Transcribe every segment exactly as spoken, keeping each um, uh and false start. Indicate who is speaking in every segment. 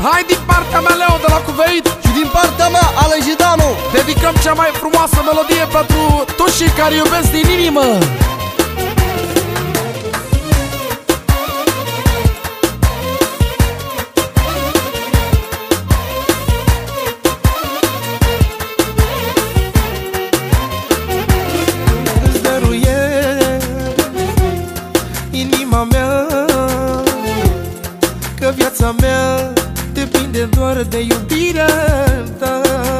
Speaker 1: Hai din partea mea, Leo, de la Cuveit,
Speaker 2: și din partea mea, Ale Jidanu,
Speaker 1: dedicăm cea mai frumoasă melodie pentru toți cei care iubesc din inimă.
Speaker 3: Îți dăruiesc inima mea, că viața mea depinde doar de iubirea ta.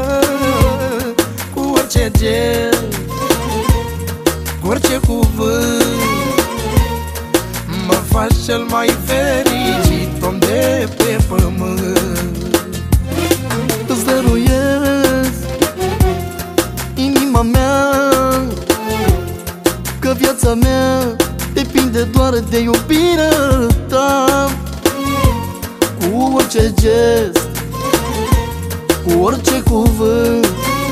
Speaker 3: Cu orice gest, cu orice cuvânt, mă faci cel mai fericit om de pe pământ.
Speaker 2: îți dăruiesc inima mea, că viața mea depinde doar de iubirea ta. Cu orice gest, cu orice cuvânt,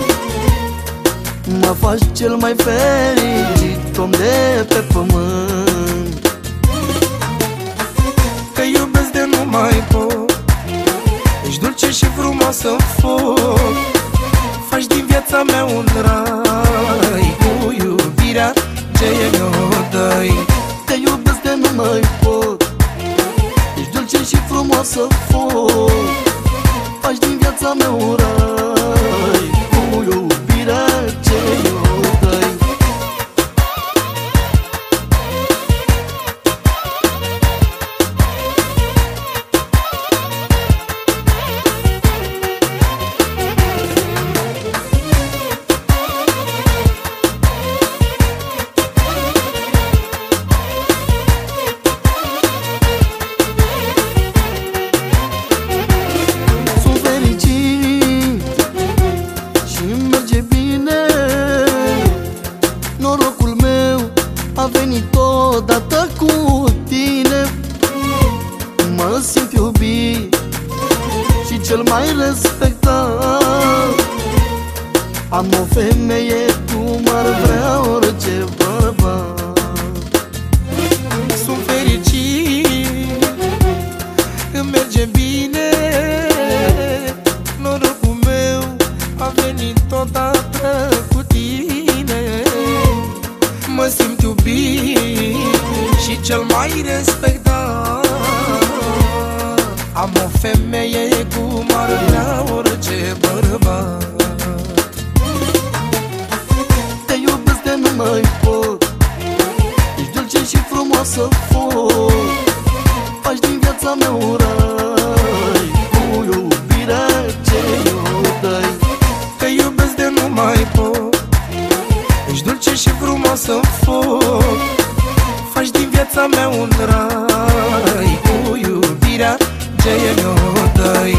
Speaker 2: mă faci cel mai fericit om de pe pământ.
Speaker 3: Te iubesc de nu mai pot, ești dulce și frumoasă-n foc, faci din viața mea un rai, cu iubirea ce mi-o dai.
Speaker 2: Te iubesc de nu mai pot, ești dulce și frumoasă foc, faci din viața mea un rai, cu iubirea ce mi-o dai. Norocul meu a venit odată cu tine, mă simt iubit și cel mai respectat. Am o femeie cum ar vrea orice bărbat.
Speaker 3: Sunt fericit, îmi merge bine, norocul meu a venit odată cu tine. Mă simt iubit și cel mai respectat. Am o femeie cum ar vrea orice bărbat.
Speaker 2: Te iubesc de nu mai pot, ești dulce și frumoasă foc, faci din viața mea un rai, cu iubirea ce mi-o dai.
Speaker 3: Te iubesc de nu mai pot, ești dulce și frumoasă-n foc, faci din viața mea un rai, cu iubirea ce mi-o dai.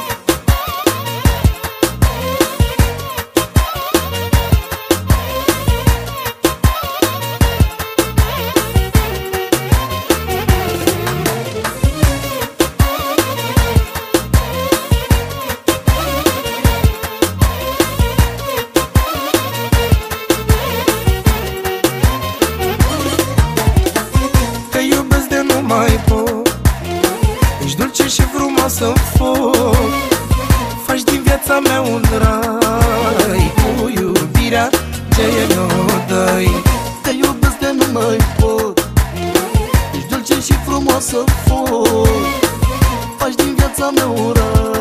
Speaker 3: Mai pot, ești dulce și frumoasă-n foc, faci din viața mea un rai, cu iubirea ce mi-o dai.
Speaker 2: Te iubesc de nu mai pot, ești dulce și frumoasă foc, faci din viața mea un rai.